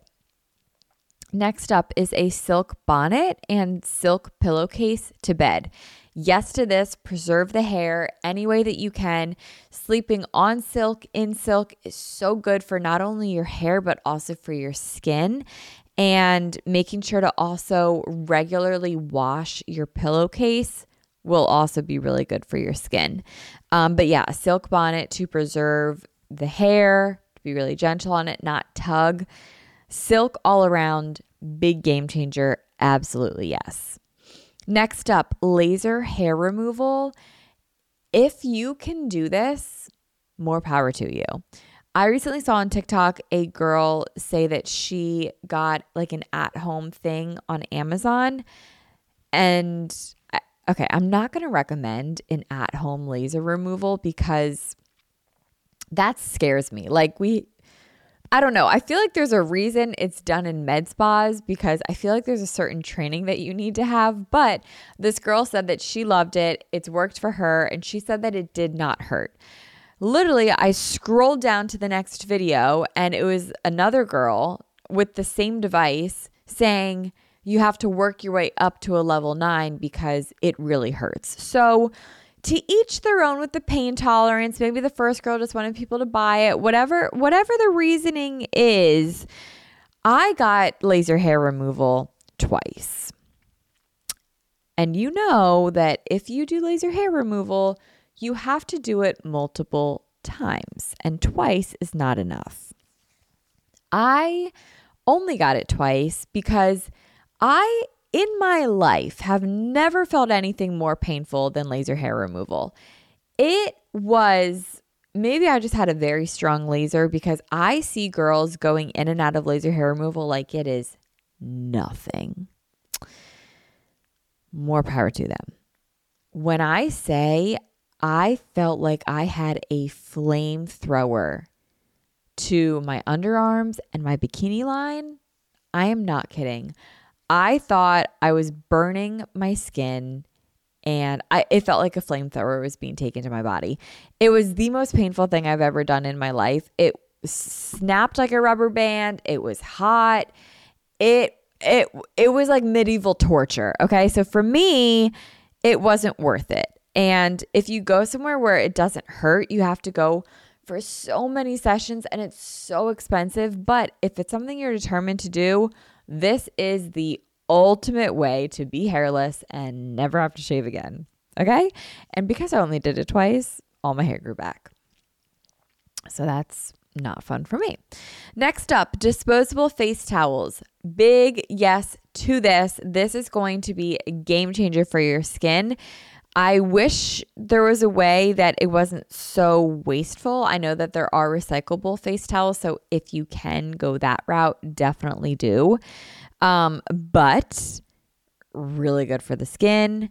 Next up is a silk bonnet and silk pillowcase to bed. Yes to this. Preserve the hair any way that you can. Sleeping on silk, in silk is so good for not only your hair, but also for your skin. And making sure to also regularly wash your pillowcase will also be really good for your skin. Um, but yeah, a silk bonnet to preserve the hair, be really gentle on it, not tug. Silk all around, big game changer. Absolutely yes. Next up, laser hair removal. If you can do this, more power to you. I recently saw on TikTok a girl say that she got like an at-home thing on Amazon. And okay, I'm not going to recommend an at-home laser removal because that scares me. Like we, I don't know. I feel like there's a reason it's done in med spas because I feel like there's a certain training that you need to have. But this girl said that she loved it. It's worked for her. And she said that it did not hurt. Literally, I scrolled down to the next video and it was another girl with the same device saying you have to work your way up to a level nine because it really hurts. So to each their own with the pain tolerance. Maybe the first girl just wanted people to buy it. Whatever, whatever the reasoning is, I got laser hair removal twice. And you know that if you do laser hair removal, you have to do it multiple times. And twice is not enough. I only got it twice because I in my life have never felt anything more painful than laser hair removal. It was, maybe I just had a very strong laser because I see girls going in and out of laser hair removal like it is nothing. More power to them. When I say I felt like I had a flamethrower to my underarms and my bikini line, I am not kidding. I thought I was burning my skin and I, it felt like a flamethrower was being taken to my body. It was the most painful thing I've ever done in my life. It snapped like a rubber band. It was hot. It it it was like medieval torture. Okay, so for me, it wasn't worth it. And if you go somewhere where it doesn't hurt, you have to go for so many sessions and it's so expensive. But if it's something you're determined to do, this is the ultimate way to be hairless and never have to shave again. Okay? And because I only did it twice, all my hair grew back. So that's not fun for me. Next up, disposable face towels. Big yes to this. This is going to be a game changer for your skin. I wish there was a way that it wasn't so wasteful. I know that there are recyclable face towels, so if you can go that route, definitely do. Um, but really good for the skin.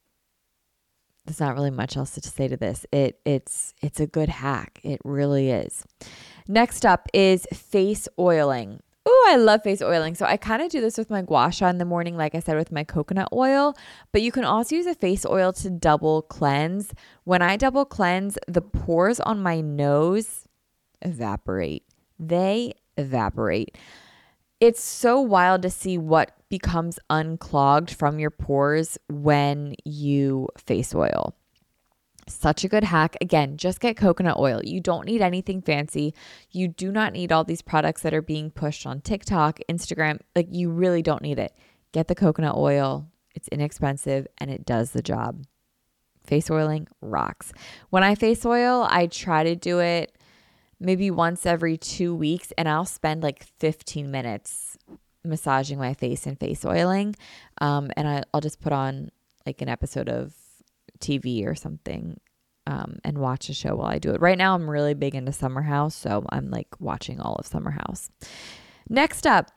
There's not really much else to say to this. It it's it's a good hack. It really is. Next up is face oiling. Oh, I love face oiling. So I kind of do this with my gua sha in the morning, like I said, with my coconut oil. But you can also use a face oil to double cleanse. When I double cleanse, the pores on my nose evaporate. They evaporate. It's so wild to see what becomes unclogged from your pores when you face oil. Such a good hack. Again, just get coconut oil. You don't need anything fancy. You do not need all these products that are being pushed on TikTok, Instagram. Like, you really don't need it. Get the coconut oil. It's inexpensive and it does the job. Face oiling rocks. When I face oil, I try to do it maybe once every two weeks and I'll spend like fifteen minutes massaging my face and face oiling. Um, and I, I'll just put on like an episode of T V or something um, and watch a show while I do it. Right now, I'm really big into Summer House, so I'm like watching all of Summer House. Next up,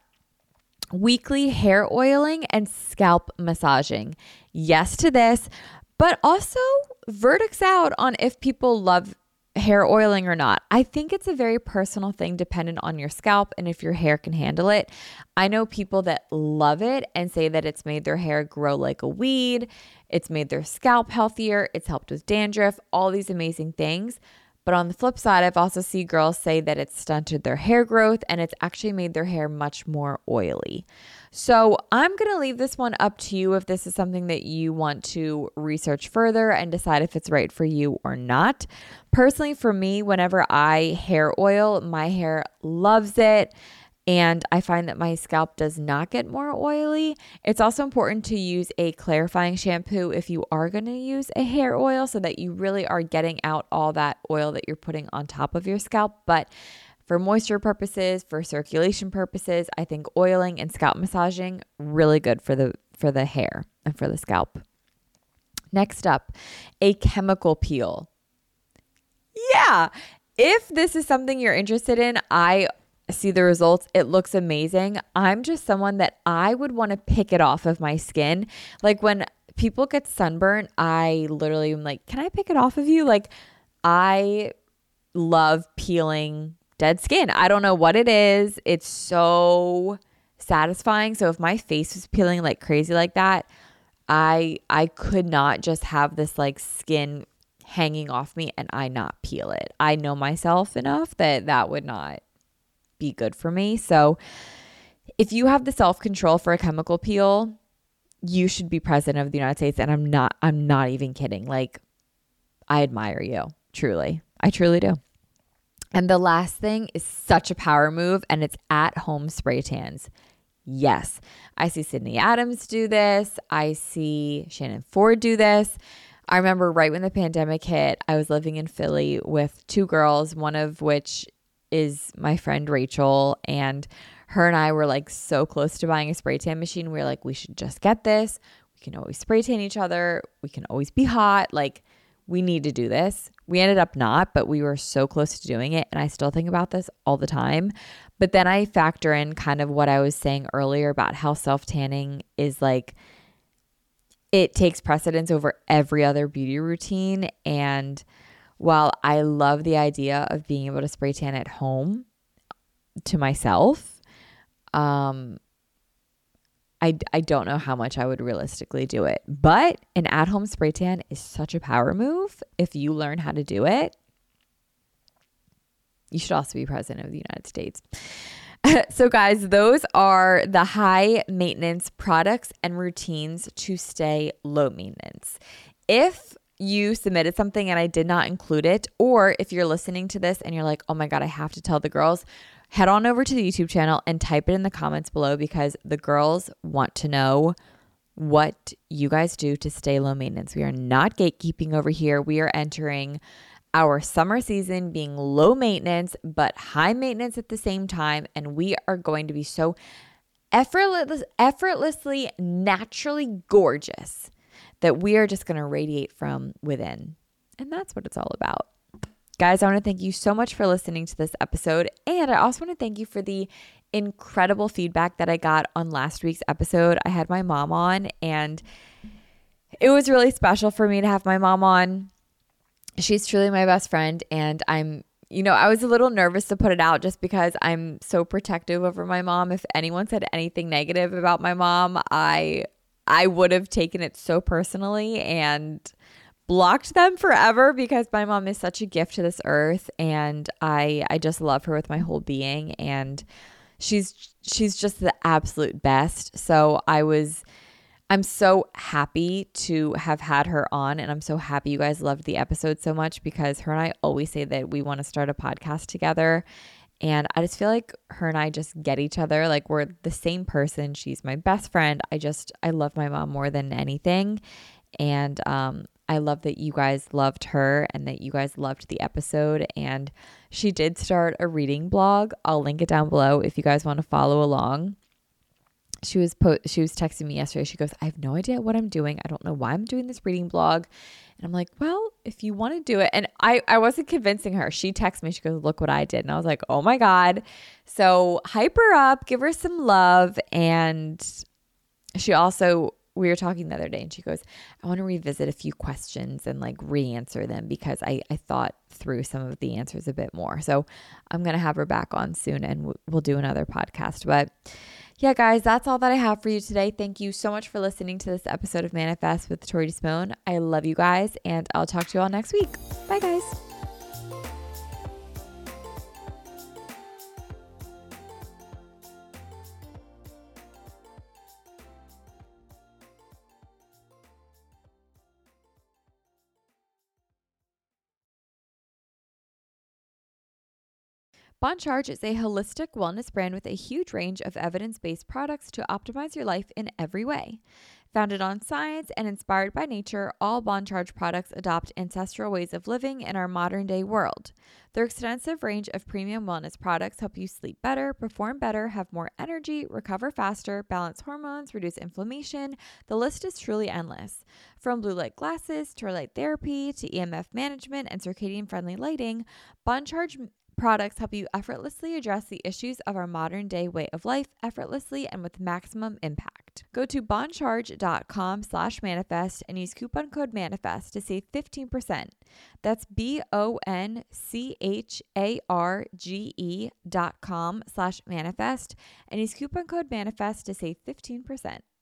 weekly hair oiling and scalp massaging. Yes to this, but also verdicts out on if people love hair oiling or not. I think it's a very personal thing dependent on your scalp and if your hair can handle it. I know people that love it and say that it's made their hair grow like a weed. It's made their scalp healthier. It's helped with dandruff, all these amazing things. But on the flip side, I've also seen girls say that it's stunted their hair growth and it's actually made their hair much more oily. So I'm going to leave this one up to you if this is something that you want to research further and decide if it's right for you or not. Personally, for me, whenever I hair oil, my hair loves it. And I find that my scalp does not get more oily. It's also important to use a clarifying shampoo if you are going to use a hair oil so that you really are getting out all that oil that you're putting on top of your scalp. But for moisture purposes, for circulation purposes, I think oiling and scalp massaging really good for the for the hair and for the scalp. Next up, a chemical peel. Yeah, if this is something you're interested in, I see the results. It looks amazing. I'm just someone that I would want to pick it off of my skin. Like when people get sunburnt, I literally am like, can I pick it off of you? Like I love peeling dead skin. I don't know what it is. It's so satisfying. So if my face was peeling like crazy like that, I I could not just have this like skin hanging off me and I not peel it. I know myself enough that that would not be good for me. So if you have the self-control for a chemical peel, you should be president of the United States. And I'm not, I'm not even kidding. Like, I admire you. Truly. I truly do. And the last thing is such a power move, and it's at-home spray tans. Yes. I see Sydney Adams do this. I see Shannon Ford do this. I remember right when the pandemic hit, I was living in Philly with two girls, one of which is my friend Rachel, and her and I were like so close to buying a spray tan machine. We were like, we should just get this. We can always spray tan each other. We can always be hot. Like, we need to do this. We ended up not, but we were so close to doing it. And I still think about this all the time. But then I factor in kind of what I was saying earlier about how self-tanning is like, it takes precedence over every other beauty routine. And while I love the idea of being able to spray tan at home to myself, um, I, I don't know how much I would realistically do it. But an at-home spray tan is such a power move. If you learn how to do it, you should also be president of the United States. So guys, those are the high maintenance products and routines to stay low maintenance. If you submitted something and I did not include it, or if you're listening to this and you're like, oh my God, I have to tell the girls, head on over to the YouTube channel and type it in the comments below, because the girls want to know what you guys do to stay low maintenance. We are not gatekeeping over here. We are entering our summer season being low maintenance, but high maintenance at the same time. And we are going to be so effortless, effortlessly, naturally gorgeous that we are just going to radiate from within. And that's what it's all about. Guys, I want to thank you so much for listening to this episode. And I also want to thank you for the incredible feedback that I got on last week's episode. I had my mom on, and it was really special for me to have my mom on. She's truly my best friend, and I'm, you know, I was a little nervous to put it out just because I'm so protective over my mom. If anyone said anything negative about my mom, I I would have taken it so personally and blocked them forever, because my mom is such a gift to this earth, and I I just love her with my whole being, and she's she's just the absolute best. So I was I'm so happy to have had her on, and I'm so happy you guys loved the episode so much, because her and I always say that we want to start a podcast together. And I just feel like her and I just get each other. Like, we're the same person. She's my best friend. I just, I love my mom more than anything. And um, I love that you guys loved her and that you guys loved the episode. And she did start a reading blog. I'll link it down below if you guys want to follow along. She was po- she was texting me yesterday. She goes, I have no idea what I'm doing. I don't know why I'm doing this reading blog. And I'm like, well, if you want to do it. And I, I wasn't convincing her. She texted me. She goes, look what I did. And I was like, oh my God. So hype her up, give her some love. And she also, we were talking the other day, and she goes, I want to revisit a few questions and like re-answer them, because I, I thought through some of the answers a bit more. So I'm going to have her back on soon, and w- we'll do another podcast. But yeah, guys, that's all that I have for you today. Thank you so much for listening to this episode of Manifest with Tori Simone. I love you guys, and I'll talk to you all next week. Bye, guys. Bon Charge is a holistic wellness brand with a huge range of evidence-based products to optimize your life in every way. Founded on science and inspired by nature, all Bon Charge products adopt ancestral ways of living in our modern-day world. Their extensive range of premium wellness products help you sleep better, perform better, have more energy, recover faster, balance hormones, reduce inflammation. The list is truly endless. From blue light glasses to light therapy to E M F management and circadian-friendly lighting, Bon Charge products help you effortlessly address the issues of our modern day way of life effortlessly and with maximum impact. Go to boncharge.com slash manifest and use coupon code manifest to save fifteen percent. That's B-O-N-C-H-A-R-G-E dot com slash manifest and use coupon code manifest to save fifteen percent.